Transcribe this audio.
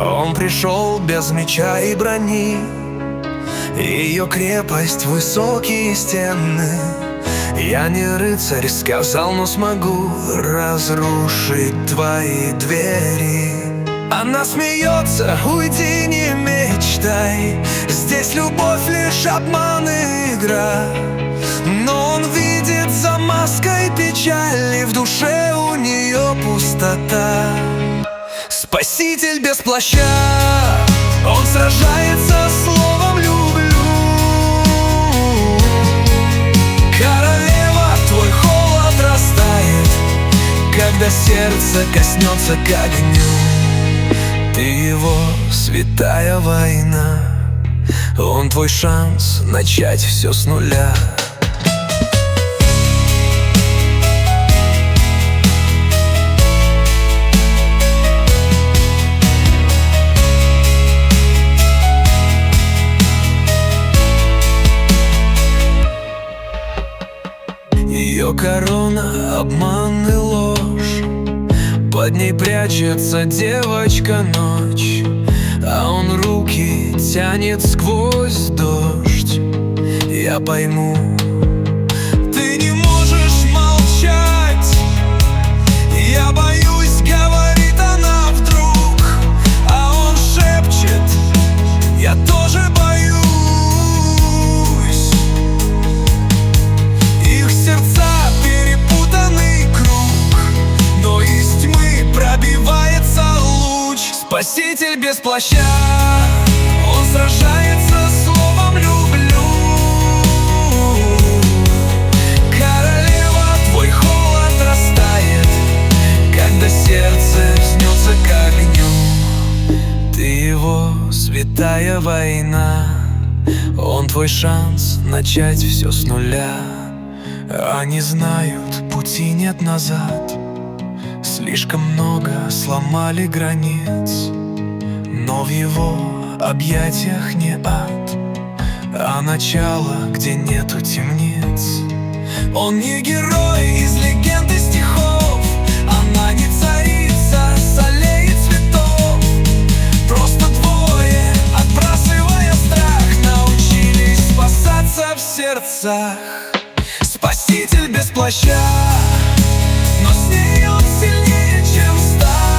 Он пришел без меча и брони, ее крепость — высокие стены. Я не рыцарь, сказал, но смогу разрушить твои двери. Она смеется, уйди, не мечтай. Здесь любовь лишь обман и игра. Но он видит за маской печаль, и в душе у нее пустота. Спаситель без плаща, он сражается словом «люблю». Королева, твой холод растает, когда сердце коснется к огню. Ты его святая война, он твой шанс начать все с нуля. Ее корона — обман и ложь, под ней прячется девочка-ночь, а он руки тянет сквозь дождь. Я пойму, ты не можешь молчать. Я боюсь, говорит она вдруг, а он шепчет, я тоже боюсь. Их сердца перепутанный круг, но из тьмы пробивается луч. Спаситель без плаща, он сражается словом «люблю». Королева, твой холод растает, когда сердце снется к огню. Ты его святая война, он твой шанс начать все с нуля. Они знают, пути нет назад, слишком много сломали границ, но в его объятиях не ад, а начало, где нету темниц. Он не герой из легенд и стихов, она не царица с аллеи цветов. Просто двое, отбрасывая страх, научились спасаться в сердцах. Спаситель без плаща, но с ней он сильнее, чем сталь.